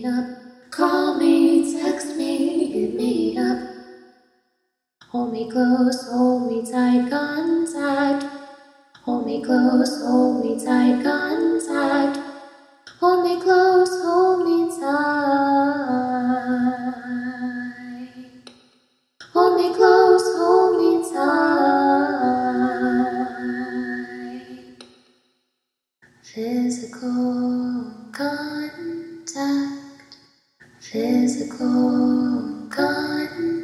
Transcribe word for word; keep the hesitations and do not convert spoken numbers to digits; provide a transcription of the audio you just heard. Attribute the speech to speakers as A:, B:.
A: up. Call me, text me, hit me up. Hold me close, hold me tight, contact. Hold me close, hold me tight, contact. Hold me close, hold me tight. Hold me close, hold me tight. Physical contact. Physical contact.